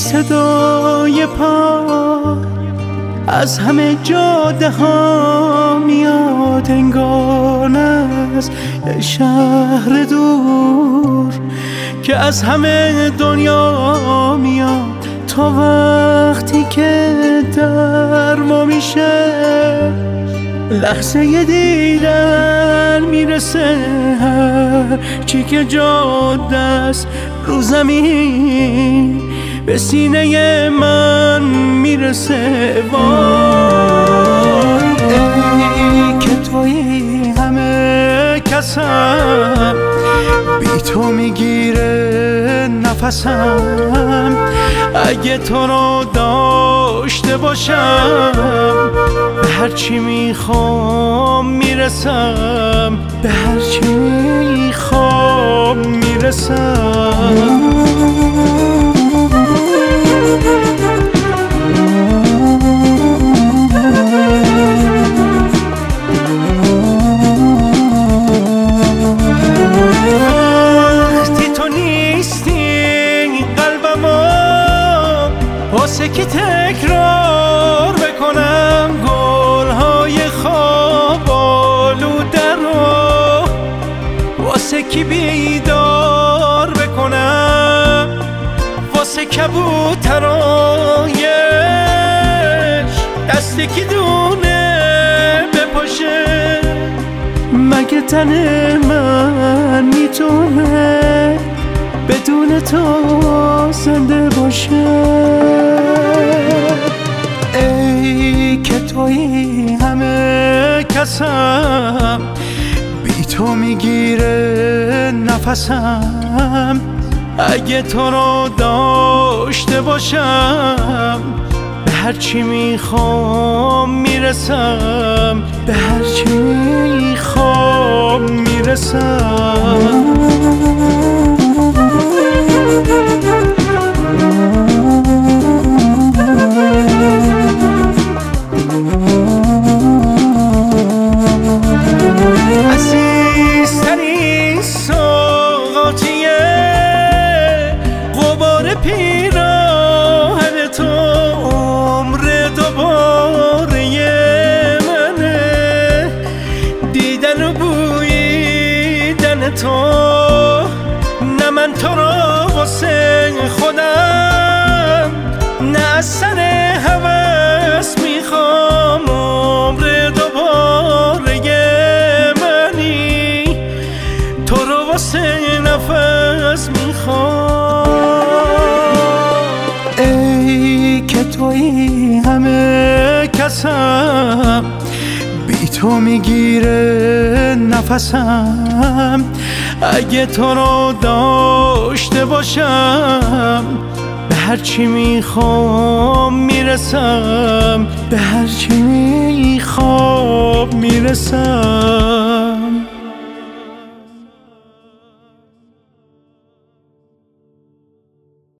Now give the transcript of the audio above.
صدای پا از همه جاده ها میاد، انگار از یه شهر دور که از همه دنیا میاد. تا وقتی که در ما میشه لحظه ی دیدن میرسه، هر چی که جاده است رو زمین به سینه من میرسه. وای ای که توی همه کسم، بی تو میگیره نفسم. اگه تو رو داشته باشم به هرچی میخوام میرسم، به هرچی میخوام میرسم. واسه که تکرار بکنم گلهای خواب آلوده رو، واسه کی بیدار بکنم، واسه کبوترایش دستی که دونه بپاشه. مگه تن من میتونه بدون تو زنده باشه؟ ای که توی همه کسم، بی تو میگیره نفسم. اگه تو رو داشته باشم به هرچی میخوام میرسم، به هرچی میخوام میرسم. عزیزترین سوغاتیه غبار پیراهن تو، عمر دوباره منه دیدن و بویدن تو. نه من تو رو واسه خودم، نه از سر هوس میخوام، عمر دوباره منی تو رو واسه نفس میخوام. ای که توی همه کسم، بی تو میگیره نفسم. اگه تو رو داشته باشم به هرچی میخوام میرسم، به هرچی میخوام میرسم.